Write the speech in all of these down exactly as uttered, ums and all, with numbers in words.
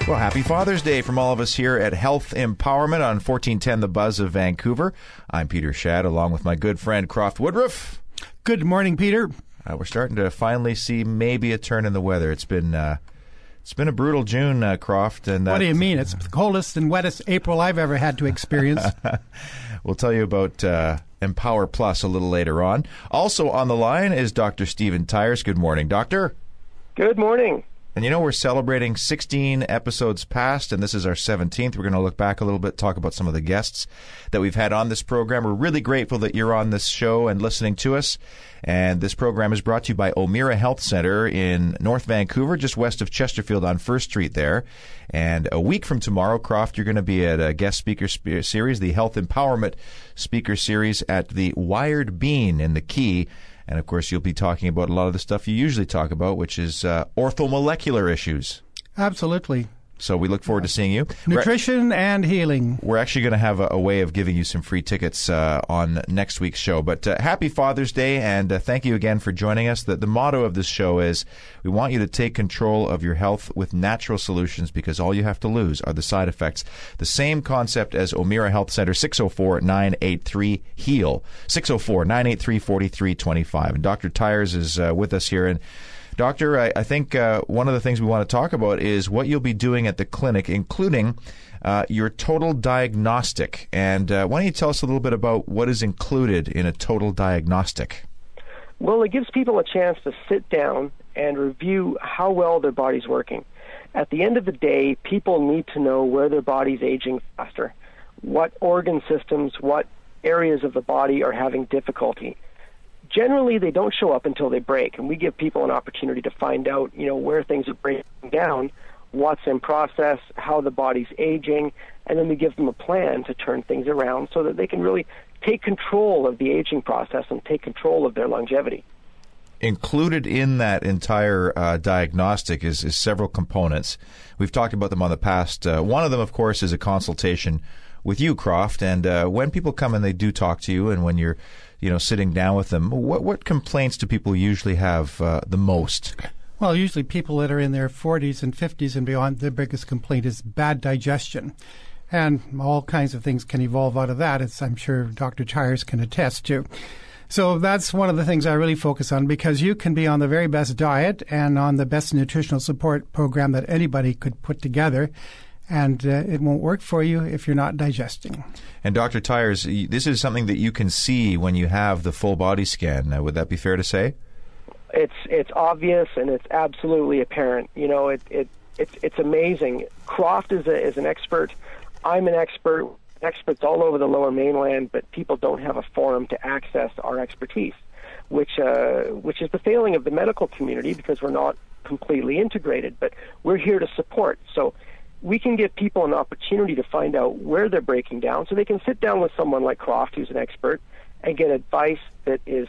Well, happy Father's Day from all of us here at Health Empowerment on fourteen ten The Buzz of Vancouver. I'm Peter Shadd, along with my good friend Croft Woodruff. Good morning, Peter. Uh, we're starting to finally see maybe a turn in the weather. It's been uh, it's been a brutal June, uh, Croft. And what do you mean? It's the coldest and wettest April I've ever had to experience. We'll tell you about uh, Empower Plus a little later on. Also on the line is Doctor Stephen Tyers. Good morning, Doctor. Good morning. And you know, we're celebrating sixteen episodes past, and this is our seventeenth. We're going to look back a little bit, talk about some of the guests that we've had on this program. We're really grateful that you're on this show and listening to us. And this program is brought to you by O'Meara Health Centre in North Vancouver, just west of Chesterfield on First Street there. And a week from tomorrow, Croft, you're going to be at a guest speaker sp- series, the Health Empowerment Speaker Series at the Wired Bean in the Key. And, of course, you'll be talking about a lot of the stuff you usually talk about, which is uh, orthomolecular issues. Absolutely. So we look forward to seeing you. Nutrition we're, and healing. We're actually going to have a, a way of giving you some free tickets uh, on next week's show. But uh, happy Father's Day, and uh, thank you again for joining us. The, the motto of this show is we want you to take control of your health with natural solutions, because all you have to lose are the side effects. The same concept as O'Meara Health Centre, six oh four, nine eight three, HEAL, six oh four, nine eight three, four three two five. And Doctor Tyers is uh, with us here. And Doctor, I, I think uh, one of the things we want to talk about is what you'll be doing at the clinic, including uh, your total diagnostic. And uh, why don't you tell us a little bit about what is included in a total diagnostic? Well, it gives people a chance to sit down and review how well their body's working. At the end of the day, people need to know where their body's aging faster, what organ systems, what areas of the body are having difficulty. Generally, they don't show up until they break, and we give people an opportunity to find out, you know, where things are breaking down, what's in process, how the body's aging, and then we give them a plan to turn things around so that they can really take control of the aging process and take control of their longevity. Included in that entire uh, diagnostic is, is several components. We've talked about them on the past. Uh, one of them, of course, is a consultation with you, Croft, and uh, when people come and they do talk to you, and when you're you know, sitting down with them, what what complaints do people usually have uh, the most? Well, usually people that are in their forties and fifties and beyond, their biggest complaint is bad digestion. And all kinds of things can evolve out of that, as I'm sure Doctor Tyers can attest to. So that's one of the things I really focus on, because you can be on the very best diet and on the best nutritional support program that anybody could put together, and uh, it won't work for you if you're not digesting. And Doctor Tyers, this is something that you can see when you have the full body scan. Uh, would that be fair to say? It's it's obvious and it's absolutely apparent. You know, it it it's it's amazing. Croft is a, is an expert. I'm an expert. Experts all over the Lower Mainland, but people don't have a forum to access our expertise, which uh, which is the failing of the medical community, because we're not completely integrated. But we're here to support. So we can give people an opportunity to find out where they're breaking down, so they can sit down with someone like Croft, who's an expert, and get advice that is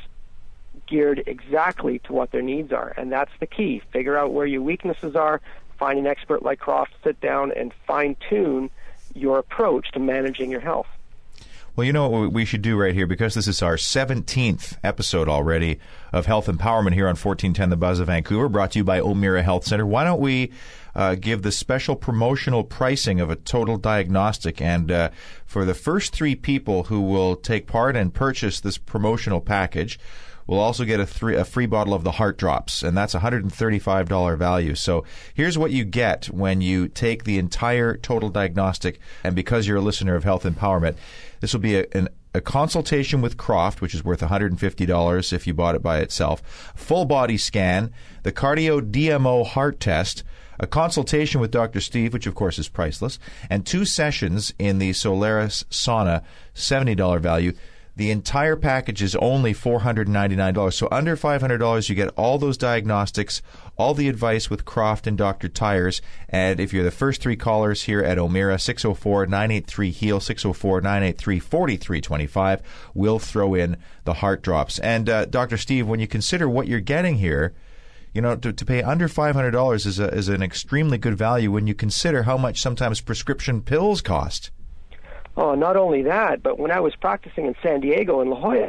geared exactly to what their needs are. And that's the key. Figure out where your weaknesses are, find an expert like Croft, sit down and fine-tune your approach to managing your health. Well, you know what we should do right here, because this is our seventeenth episode already of Health Empowerment here on fourteen ten The Buzz of Vancouver, brought to you by O'Meara Health Centre. Why don't we uh, give the special promotional pricing of a total diagnostic, and uh, for the first three people who will take part and purchase this promotional package, we'll also get a, three, a free bottle of the Heart Drops, and that's a one hundred thirty-five dollars value. So here's what you get when you take the entire total diagnostic, and because you're a listener of Health Empowerment, this will be a, an, a consultation with Croft, which is worth one hundred fifty dollars if you bought it by itself, full body scan, the Cardio D M O heart test, a consultation with Doctor Steve, which of course is priceless, and two sessions in the Solaris sauna, seventy dollars value. The entire package is only four hundred ninety-nine dollars. So under five hundred dollars, you get all those diagnostics, all the advice with Croft and Doctor Tyers. And if you're the first three callers here at O'Meara, six oh four, nine eight three, HEAL, six oh four, nine eight three, four three two five, we'll throw in the Heart Drops. And uh, Doctor Steve, when you consider what you're getting here, you know, to, to pay under five hundred dollars is, a, is an extremely good value when you consider how much sometimes prescription pills cost. Oh, not only that, but when I was practicing in San Diego and La Jolla,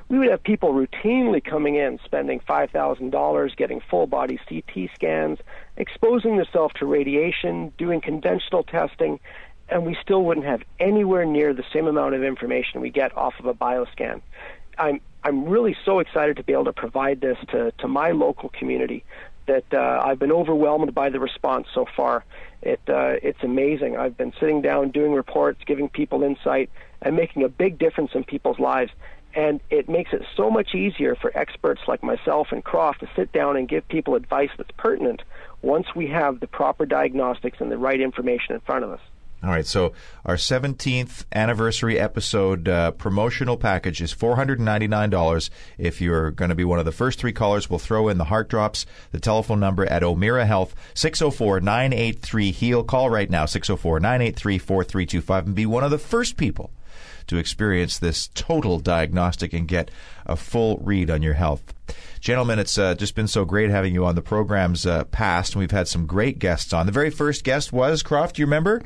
we would have people routinely coming in, spending five thousand dollars, getting full-body C T scans, exposing themselves to radiation, doing conventional testing, and we still wouldn't have anywhere near the same amount of information we get off of a bioscan. I'm I'm really so excited to be able to provide this to, to my local community that uh, I've been overwhelmed by the response so far. It uh, it's amazing. I've been sitting down, doing reports, giving people insight, and making a big difference in people's lives. And it makes it so much easier for experts like myself and Croft to sit down and give people advice that's pertinent once we have the proper diagnostics and the right information in front of us. All right, so our seventeenth anniversary episode uh, promotional package is four hundred ninety-nine dollars. If you're going to be one of the first three callers, we'll throw in the heart drops, the telephone number at O'Meara Health, six oh four, nine eight three, HEAL. Call right now, six oh four, nine eight three, four three two five, and be one of the first people to experience this total diagnostic and get a full read on your health. Gentlemen, it's uh, just been so great having you on the programs uh, past, and we've had some great guests on. The very first guest was, Croft, do you remember?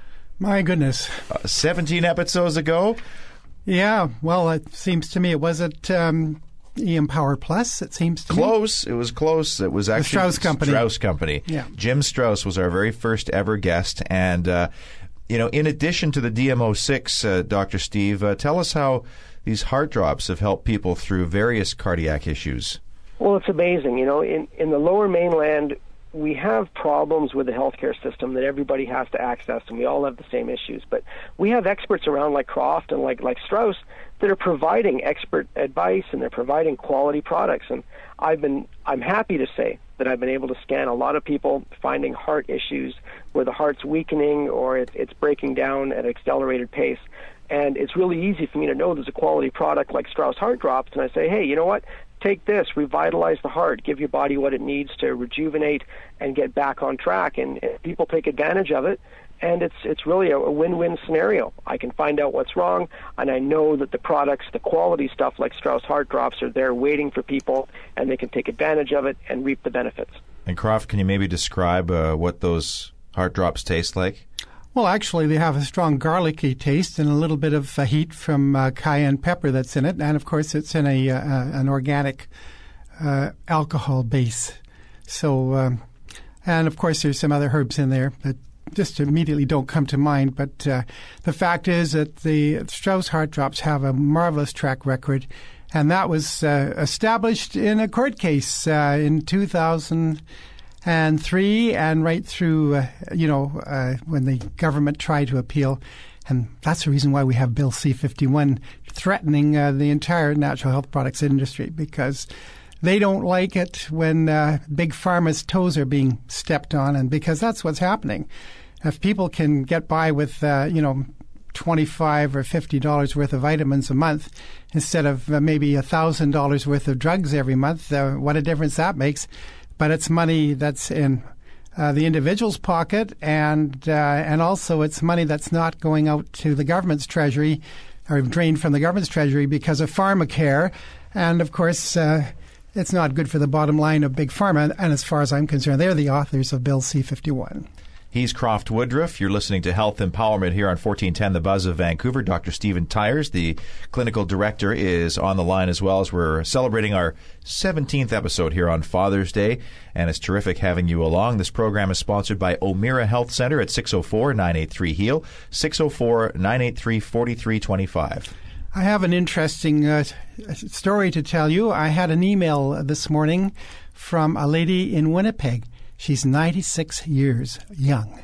My goodness. Uh, seventeen episodes ago? Yeah, well, it seems to me it wasn't um, E M Power Plus, it seems to close. me. It was close. It was actually the Strauss Company. Strauss Company. Yeah. Jim Strauss was our very first ever guest. And, uh, you know, in addition to the D M O six, uh, Doctor Steve, uh, tell us how these heart drops have helped people through various cardiac issues. Well, it's amazing. You know, in, in the Lower Mainland, we have problems with the healthcare system that everybody has to access, and we all have the same issues. But we have experts around like Croft and like like Strauss that are providing expert advice, and they're providing quality products. And I've been I'm happy to say that I've been able to scan a lot of people finding heart issues where the heart's weakening or it, it's breaking down at an accelerated pace. And it's really easy for me to know there's a quality product like Strauss Heart Drops, and I say, hey, you know what? Take this, revitalize the heart, give your body what it needs to rejuvenate and get back on track. And, and people take advantage of it, and it's it's really a, a win-win scenario. I can find out what's wrong, and I know that the products, the quality stuff like Strauss Heart Drops are there waiting for people, and they can take advantage of it and reap the benefits. And Croft, can you maybe describe uh, what those heart drops taste like? Well, actually, they have a strong garlicky taste and a little bit of uh, heat from uh, cayenne pepper that's in it. And, of course, it's in a uh, an organic uh, alcohol base. So, um, and, of course, there's some other herbs in there that just immediately don't come to mind. But uh, the fact is that the Strauss Heart Drops have a marvelous track record. And that was uh, established in a court case uh, in two thousand and three, and right through, uh, you know, uh, when the government tried to appeal. And that's the reason why we have Bill C fifty-one threatening uh, the entire natural health products industry, because they don't like it when uh, Big Pharma's toes are being stepped on, and because that's what's happening. If people can get by with, uh, you know, twenty-five or fifty dollars worth of vitamins a month instead of uh, maybe one thousand dollars worth of drugs every month, uh, what a difference that makes. But it's money that's in uh, the individual's pocket, and uh, and also it's money that's not going out to the government's treasury or drained from the government's treasury because of pharmacare. And, of course, uh, it's not good for the bottom line of Big Pharma. And as far as I'm concerned, they're the authors of Bill C fifty-one. He's Croft Woodruff. You're listening to Health Empowerment here on fourteen ten The Buzz of Vancouver. Doctor Stephen Tyers, the clinical director, is on the line as well as we're celebrating our seventeenth episode here on Father's Day. And it's terrific having you along. This program is sponsored by O'Meara Health Center at six oh four, nine eight three, HEAL, six oh four, nine eight three, four three two five. I have an interesting uh, story to tell you. I had an email this morning from a lady in Winnipeg. She's ninety-six years young.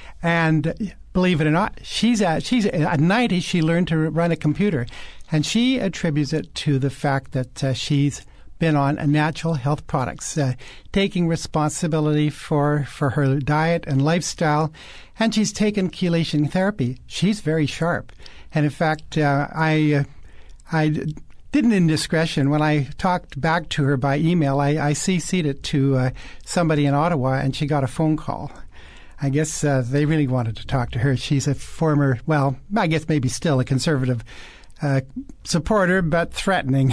And believe it or not, she's at, she's at ninety, she learned to run a computer. And she attributes it to the fact that uh, she's been on natural health products, uh, taking responsibility for, for her diet and lifestyle. And she's taken chelation therapy. She's very sharp. And in fact, uh, I, uh, I did an indiscretion. When I talked back to her by email, I, I C C'd it to uh, somebody in Ottawa, and she got a phone call. I guess uh, they really wanted to talk to her. She's a former, well, I guess maybe still a conservative uh, supporter, but threatening.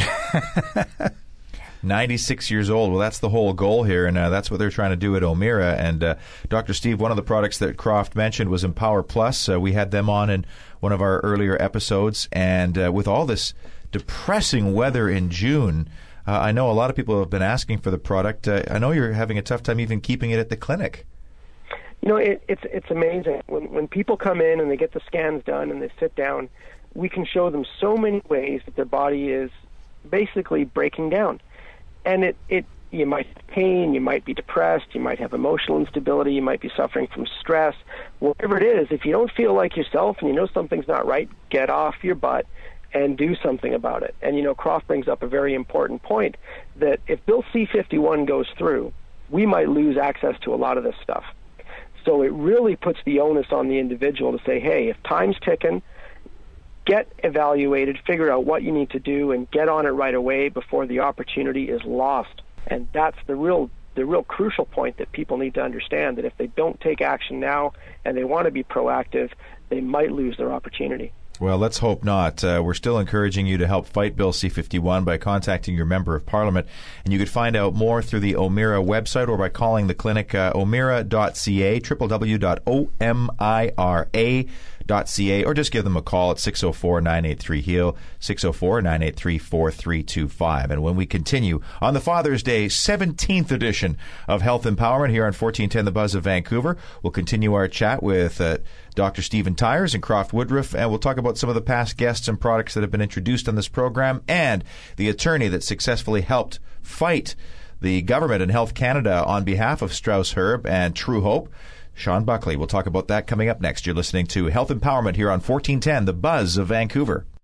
ninety-six years old. Well, that's the whole goal here, and uh, that's what they're trying to do at O'Meara. And uh, Doctor Steve, one of the products that Croft mentioned was Empower Plus. Uh, we had them on in one of our earlier episodes, and uh, with all this depressing weather in June. Uh, I know a lot of people have been asking for the product. Uh, I know you're having a tough time even keeping it at the clinic. You know, it, it's it's amazing. When when people come in and they get the scans done and they sit down, we can show them so many ways that their body is basically breaking down. And it, it you might have pain, you might be depressed, you might have emotional instability, you might be suffering from stress. Whatever it is, if you don't feel like yourself and you know something's not right, get off your butt and do something about it. And, you know, Croft brings up a very important point that if Bill C fifty-one goes through, we might lose access to a lot of this stuff. So it really puts the onus on the individual to say, hey, if time's ticking, get evaluated, figure out what you need to do, and get on it right away before the opportunity is lost. And that's the real the real crucial point that people need to understand, that if they don't take action now and they want to be proactive, they might lose their opportunity. Well, let's hope not. Uh, we're still encouraging you to help fight Bill C fifty-one by contacting your member of parliament. And you could find out more through the O'Meara website or by calling the clinic uh, omira dot c a, w w w dot o m i r a dot c a, or just give them a call at six oh four, nine eight three, H E A L, six oh four, nine eight three, four three two five. And when we continue on the Father's Day seventeenth edition of Health Empowerment here on fourteen ten The Buzz of Vancouver, we'll continue our chat with uh, Doctor Stephen Tyers and Croft Woodruff, and we'll talk about some of the past guests and products that have been introduced on this program, and the attorney that successfully helped fight the government and Health Canada on behalf of Strauss Herb and True Hope, Sean Buckley. We'll talk about that coming up next. You're listening to Health Empowerment here on fourteen ten The Buzz of Vancouver.